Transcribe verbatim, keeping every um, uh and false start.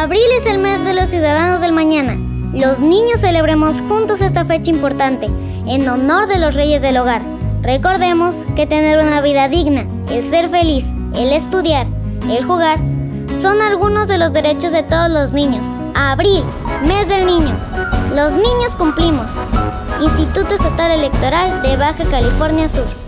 Abril es el mes de los ciudadanos del mañana. Los niños celebremos juntos esta fecha importante, en honor de los reyes del hogar. Recordemos que tener una vida digna, el ser feliz, el estudiar, el jugar, son algunos de los derechos de todos los niños. Abril, mes del niño. Los niños cumplimos. Instituto Estatal Electoral de Baja California Sur.